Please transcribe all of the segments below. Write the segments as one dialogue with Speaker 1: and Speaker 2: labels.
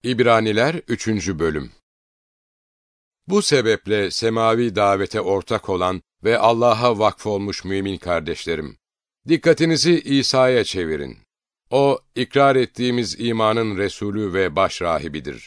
Speaker 1: İbraniler 3. Bölüm. Bu sebeple semavi davete ortak olan ve Allah'a vakfolmuş mümin kardeşlerim, dikkatinizi İsa'ya çevirin. O, ikrar ettiğimiz imanın Resulü ve başrahibidir.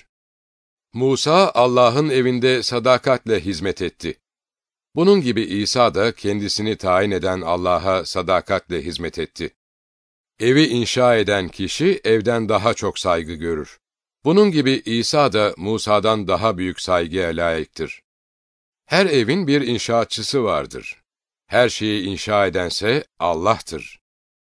Speaker 1: Musa, Allah'ın evinde sadakatle hizmet etti. Bunun gibi İsa da kendisini tayin eden Allah'a sadakatle hizmet etti. Evi inşa eden kişi evden daha çok saygı görür. Bunun gibi İsa da Musa'dan daha büyük saygıya layıktır. Her evin bir inşaatçısı vardır. Her şeyi inşa edense Allah'tır.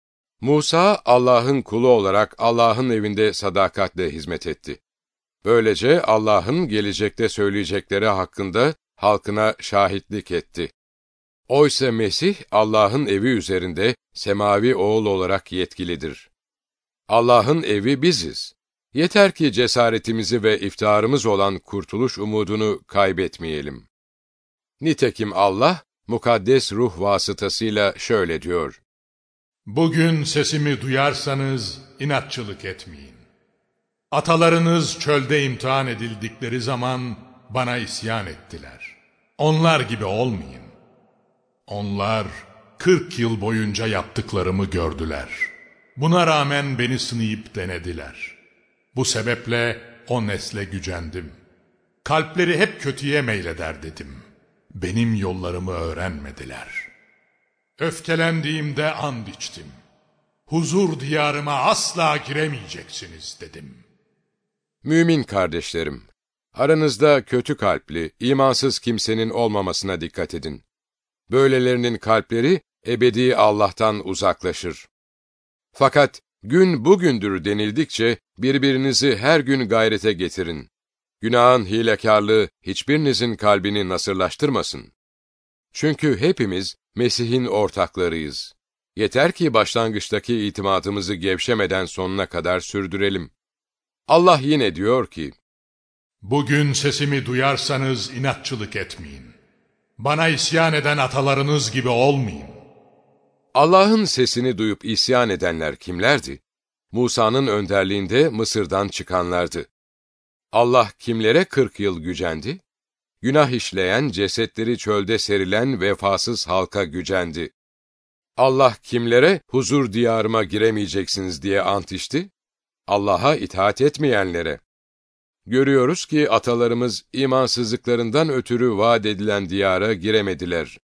Speaker 1: Musa, Allah'ın kulu olarak Allah'ın evinde sadakatle hizmet etti. Böylece Allah'ın gelecekte söyleyecekleri hakkında halkına şahitlik etti. Oysa Mesih, Allah'ın evi üzerinde semavi oğul olarak yetkilidir. Allah'ın evi biziz. Yeter ki cesaretimizi ve iftiharımız olan kurtuluş umudunu kaybetmeyelim. Nitekim Allah, mukaddes ruh vasıtasıyla şöyle diyor:
Speaker 2: Bugün sesimi duyarsanız inatçılık etmeyin. Atalarınız çölde imtihan edildikleri zaman bana isyan ettiler. Onlar gibi olmayın. Onlar 40 yıl boyunca yaptıklarımı gördüler. Buna rağmen beni sınayıp denediler. Bu sebeple o nesle gücendim. Kalpleri hep kötüye meyleder dedim. Benim yollarımı öğrenmediler. Öfkelendiğimde and içtim. Huzur diyarıma asla giremeyeceksiniz dedim.
Speaker 1: Mümin kardeşlerim, aranızda kötü kalpli, imansız kimsenin olmamasına dikkat edin. Böylelerinin kalpleri ebedi Allah'tan uzaklaşır. Fakat gün bugündür denildikçe birbirinizi her gün gayrete getirin. Günahın hilekarlığı hiçbirinizin kalbini nasırlaştırmasın. Çünkü hepimiz Mesih'in ortaklarıyız. Yeter ki başlangıçtaki itimadımızı gevşemeden sonuna kadar sürdürelim. Allah yine diyor ki,
Speaker 2: Bugün sesimi duyarsanız inatçılık etmeyin. Bana isyan eden atalarınız gibi olmayın.
Speaker 1: Allah'ın sesini duyup isyan edenler kimlerdi? Musa'nın önderliğinde Mısır'dan çıkanlardı. Allah kimlere 40 yıl gücendi? Günah işleyen, cesetleri çölde serilen vefasız halka gücendi. Allah kimlere huzur diyarıma giremeyeceksiniz diye ant içti? Allah'a itaat etmeyenlere. Görüyoruz ki atalarımız imansızlıklarından ötürü vaat edilen diyara giremediler.